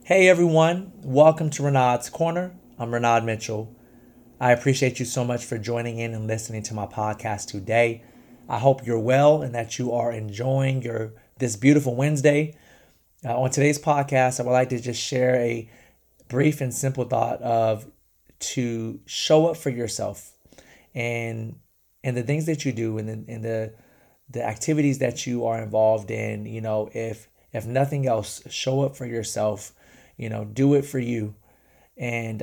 Hey everyone, welcome to Renaud's Corner. I'm Renaud Mitchell. I appreciate you so much for joining in and listening to my podcast today. I hope you're well and that you are enjoying your this beautiful Wednesday. On today's podcast, I would like to just share a brief and simple thought of to show up for yourself and the things that you do and the activities that you are involved in. If nothing else, show up for yourself. Do it for you. And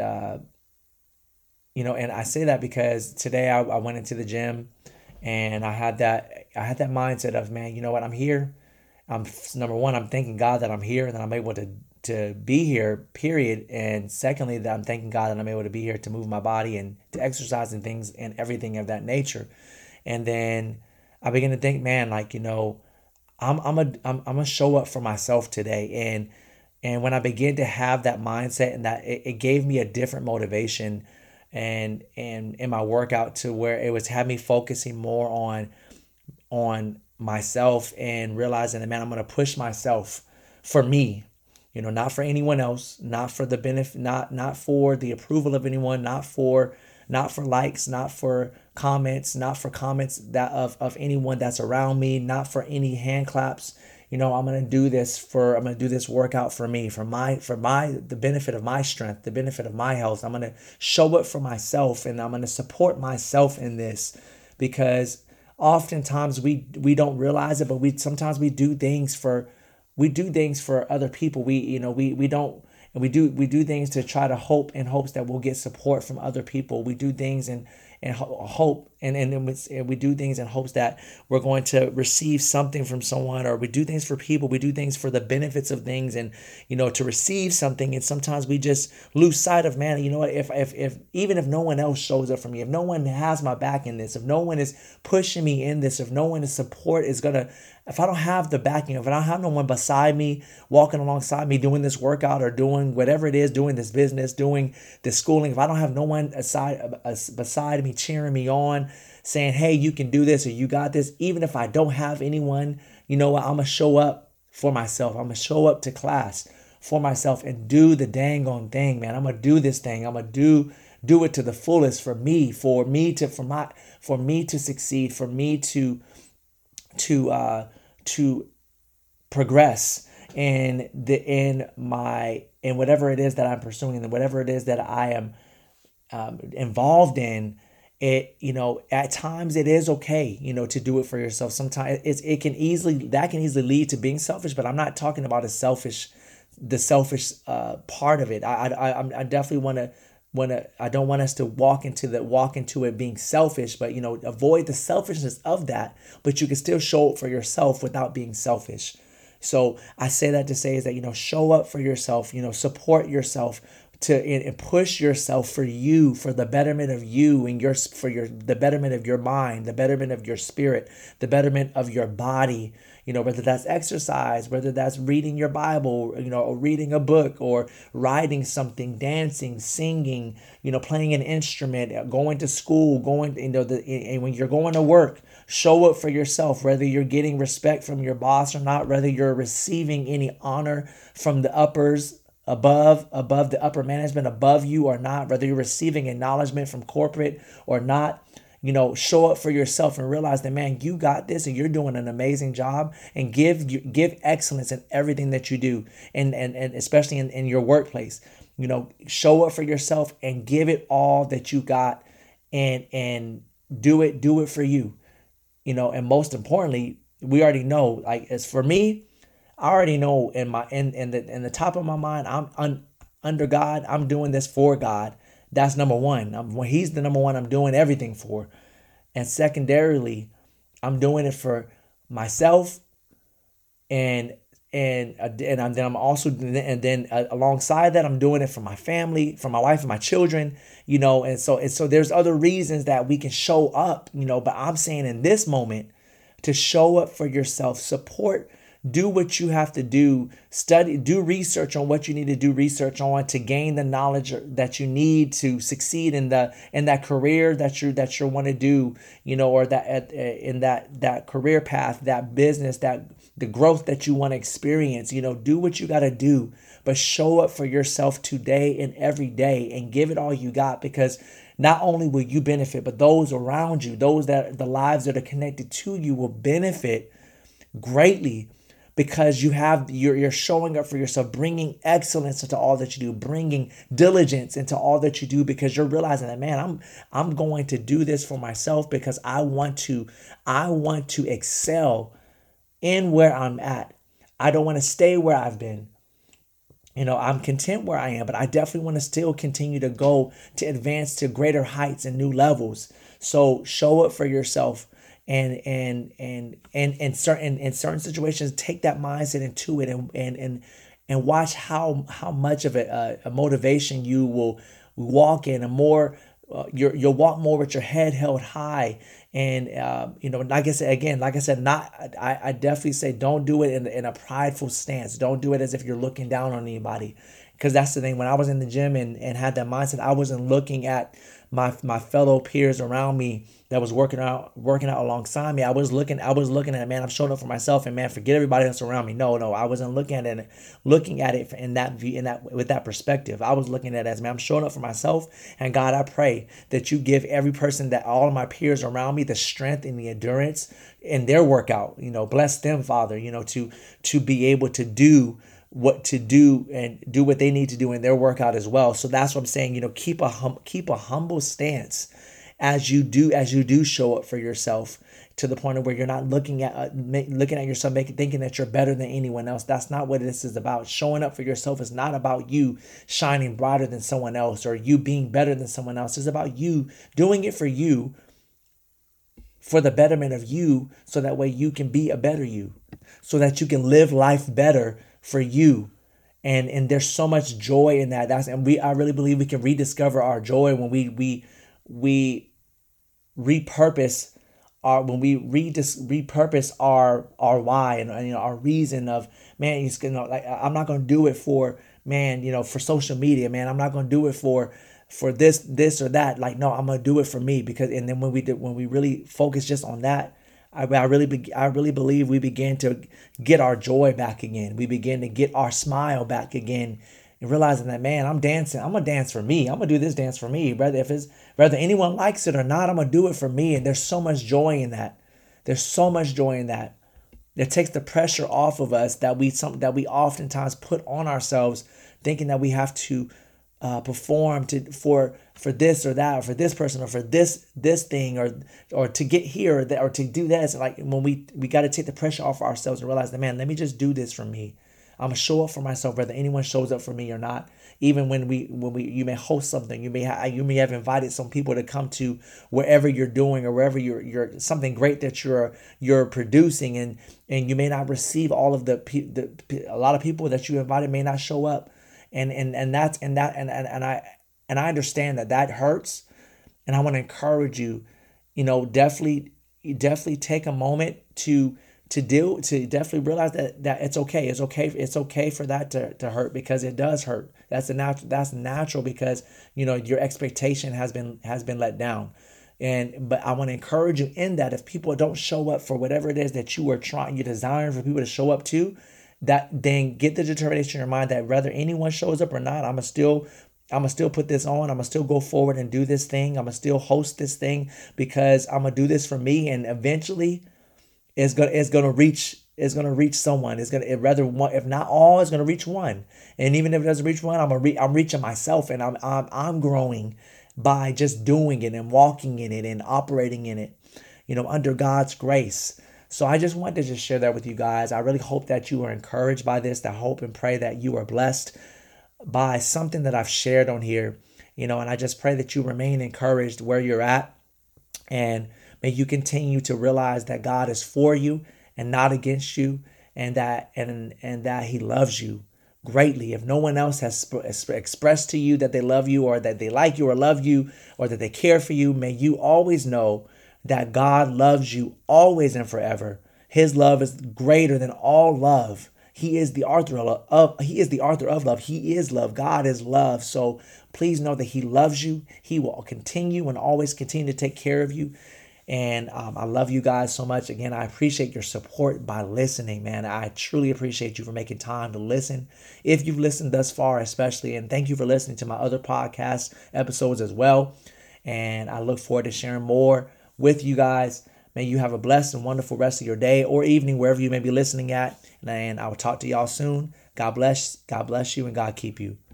and I say that because today I went into the gym and I had that mindset of, man, you know what, I'm here. I'm number one, I'm thanking God that I'm here and that I'm able to be here, period. And secondly, that I'm thanking God that I'm able to be here to move my body and to exercise and things and everything of that nature. And then I began to think, man, I'm gonna show up for myself today. And when I began to have that mindset, and that it gave me a different motivation and in my workout, to where it was had me focusing more on myself and realizing that, man, I'm gonna push myself for me, not for anyone else, not for the benefit, not for the approval of anyone, not for likes, not for comments, not for comments that of anyone that's around me, not for any hand claps. I'm gonna do this workout for me, for my the benefit of my strength, the benefit of my health. I'm gonna show up for myself, and I'm gonna support myself in this, because oftentimes we don't realize it, but we do things for other people. We don't, and we do things to try to hope, in hopes that we'll get support from other people. We do things and hope, and we do things in hopes that we're going to receive something from someone, or we do things for people. We do things for the benefits of things, and to receive something. And sometimes we just lose sight of, man, you know what, if even if no one else shows up for me, if no one has my back in this, if no one is pushing me in this, if no one is support is gonna, if I don't have the backing, if I don't have no one beside me, walking alongside me, doing this workout or doing whatever it is, doing this business, doing this schooling, if I don't have no one beside me cheering me on, saying, hey, you can do this, or you got this, even if I don't have anyone, you know what, I'm gonna show up for myself. I'm gonna show up to class for myself and do the dang on thing, man. I'm gonna do this thing. I'm gonna do it to the fullest for me to succeed, for me to progress in whatever it is that I'm pursuing, and whatever it is that I am involved in. At times it is okay, to do it for yourself. Sometimes it can easily lead to being selfish, but I'm not talking about the selfish part of it. I definitely I don't want us to walk into it being selfish, but avoid the selfishness of that. But you can still show up for yourself without being selfish. So I say that to say is that, show up for yourself, support yourself, to and push yourself for you, for the betterment of you, and the betterment of your mind, the betterment of your spirit, the betterment of your body. Whether that's exercise, whether that's reading your Bible, or reading a book, or writing something, dancing, singing, playing an instrument, going to school, and when you're going to work, show up for yourself, whether you're getting respect from your boss or not, whether you're receiving any honor from the uppers above the upper management above you or not, whether you're receiving acknowledgement from corporate or not. Show up for yourself and realize that, man, you got this and you're doing an amazing job, and give excellence in everything that you do, and especially in your workplace. Show up for yourself and give it all that you got, and do it for you. And most importantly, we already know, like, as for me, I already know in the top of my mind, under God. I'm doing this for God. That's number one. When He's the number one, I'm doing everything for. And secondarily, I'm doing it for myself, and I'm also, and then alongside that, I'm doing it for my family, for my wife and my children. And so there's other reasons that we can show up. But I'm saying, in this moment, to show up for yourself, support, do what you have to do, study, do research on what you need to do research on, to gain the knowledge that you need to succeed in that career that you want to do, or in that career path, that business, that the growth that you want to experience. Do what you got to do but show up for yourself today and every day and give it all you got, because not only will you benefit, but those around you, those that the lives that are connected to you will benefit greatly, because you're showing up for yourself, bringing excellence into all that you do, bringing diligence into all that you do, because you're realizing that, man, I'm going to do this for myself because I want to excel in where I'm at. I don't want to stay where I've been. I'm content where I am, but I definitely want to still continue to go to advance to greater heights and new levels. So show up for yourself, and in certain situations, take that mindset into it, and watch how much of a motivation you will walk in, a more you'll walk more with your head held high. And like I said, not I definitely say, don't do it in a prideful stance. Don't do it as if you're looking down on anybody, because that's the thing. When I was in the gym and had that mindset, I wasn't looking at my fellow peers around me that was working out alongside me. I was looking at, man, I'm showing up for myself, and man, forget everybody else around me. No, I wasn't looking at it in that view, with that perspective. I was looking at it as, man, I'm showing up for myself, and God, I pray that you give every person, that all of my peers around me, the strength and the endurance in their workout. Bless them, Father, to be able to do what to do and do what they need to do in their workout as well. So that's what I'm saying. Keep a humble stance as you do show up for yourself, to the point of where you're not looking at yourself, thinking that you're better than anyone else. That's not what this is about. Showing up for yourself is not about you shining brighter than someone else or you being better than someone else. It's about you doing it for you, for the betterment of you, so that way you can be a better you, so that you can live life better for you. And there's so much joy in that. I really believe we can rediscover our joy when we repurpose our why, and our reason of, man, like, I'm not going to do it for, man, for social media, man. I'm not going to do it for this or that. Like, no, I'm going to do it for me, because, and then when we really focus just on that, I really believe we begin to get our joy back again. We begin to get our smile back again, and realizing that, man, I'm dancing. I'm gonna dance for me. I'm gonna do this dance for me, whether anyone likes it or not. I'm gonna do it for me, and there's so much joy in that. There's so much joy in that. It takes the pressure off of us that we oftentimes put on ourselves, thinking that we have to perform for this or that, or for this person, or for this thing, or to get here, or that, or to do this. Like, when we got to take the pressure off ourselves and realize that, man, let me just do this for me. I'm gonna show up for myself, whether anyone shows up for me or not. Even when you may host something, you may have invited some people to come to wherever you're doing, or wherever you're something great that you're producing, and you may not receive all of a lot of people that you invited may not show up, and I understand that hurts, and I want to encourage you, definitely take a moment to definitely realize that it's okay. It's okay for that to hurt, because it does hurt. That's natural, because your expectation has been let down. But I want to encourage you in that, if people don't show up for whatever it is that you're desiring for people to show up to, that then get the determination in your mind that whether anyone shows up or not, I'm gonna still put this on. I'm gonna still go forward and do this thing. I'm gonna still host this thing, because I'm gonna do this for me, and eventually it's gonna reach someone. If not all, it's gonna reach one. And even if it doesn't reach one, I'm reaching myself, and I'm growing by just doing it and walking in it and operating in it, under God's grace. So I just wanted to just share that with you guys. I really hope that you are encouraged by this. I hope and pray that you are blessed by something that I've shared on here, and I just pray that you remain encouraged where you're at, and may you continue to realize that God is for you and not against you, and that He loves you greatly. If no one else has expressed to you that they love you, or that they like you or love you, or that they care for you, may you always know that God loves you always and forever. His love is greater than all love. He is the author of love. He is love. God is love. So please know that He loves you. He will continue and always continue to take care of you. And I love you guys so much. Again, I appreciate your support by listening, man. I truly appreciate you for making time to listen. If you've listened thus far, especially, and thank you for listening to my other podcast episodes as well. And I look forward to sharing more with you guys. May you have a blessed and wonderful rest of your day or evening, wherever you may be listening at. And I will talk to y'all soon. God bless you, and God keep you.